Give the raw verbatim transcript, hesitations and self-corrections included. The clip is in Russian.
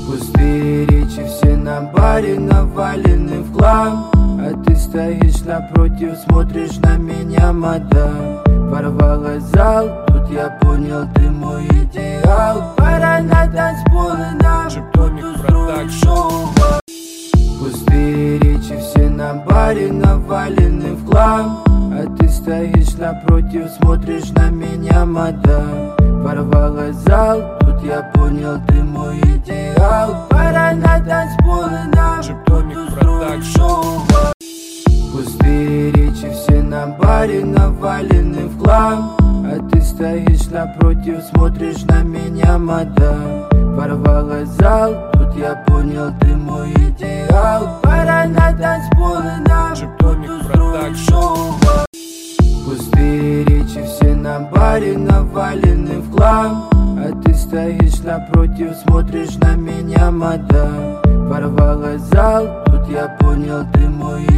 Пустые речи, все на баре навалены в хлам, а ты стоишь напротив, смотришь на меня, мадам. Ворвалась в зал, тут я понял, ты мой идеал. Пора на танцпол и нам тут устроить шоу. Пустые речи, все на баре навалены в хлам, а ты стоишь напротив, смотришь на меня, мадам. Ворвалась в зал, тут я понял, ты мой идеал. Пора на танцпол и нам тут устроить шоу. Пустые речи, все на баре навалены в хлам, а ты стоишь напротив, смотришь на меня, мадам. Ворвалась в зал, тут я понял, ты мой идеал. Пора на танцпол и нам тут устроить шоу. Пустые речи, все на баре навалены в хлам, а ты стоишь напротив, смотришь на меня, мадам. Ворвалась в зал, тут я понял, ты мой